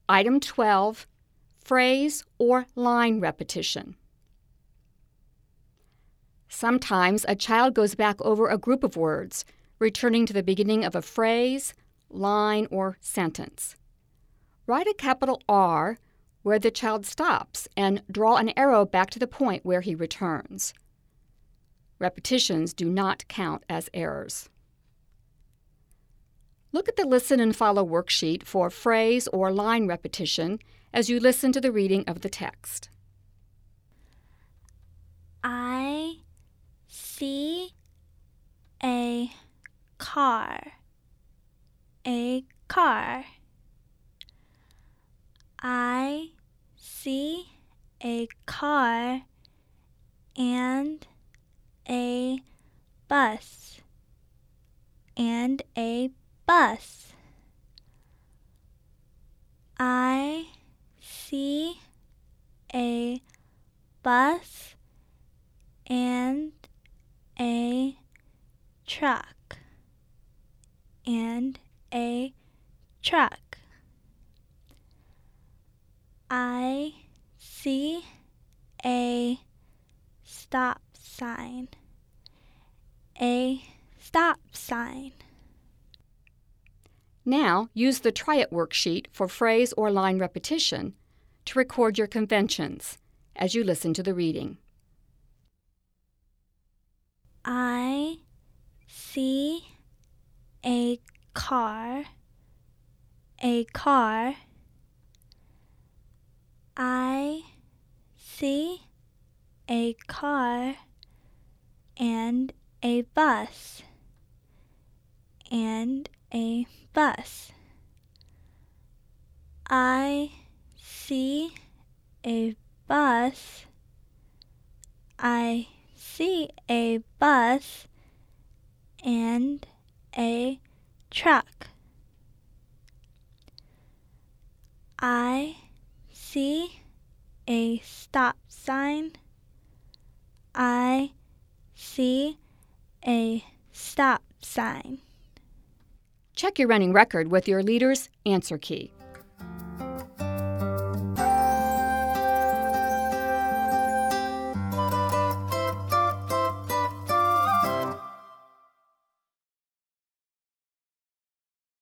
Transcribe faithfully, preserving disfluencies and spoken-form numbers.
Item twelve, phrase or line repetition. Sometimes a child goes back over a group of words, returning to the beginning of a phrase, line, or sentence. Write a capital R where the child stops and draw an arrow back to the point where he returns. Repetitions do not count as errors. Look at the Listen and Follow worksheet for phrase or line repetition as you listen to the reading of the text. I see a car. A car. I see a car and a bus. And a bus. I see a bus and a truck. And a truck. I see a stop sign. A stop sign. Now, use the Try It worksheet for phrase or line repetition to record your conventions as you listen to the reading. I see a car. A car. I see a car and a bus. And a bus. I see a bus. I see a bus and a truck. I see a stop sign. I see a stop sign. Check your running record with your leader's answer key.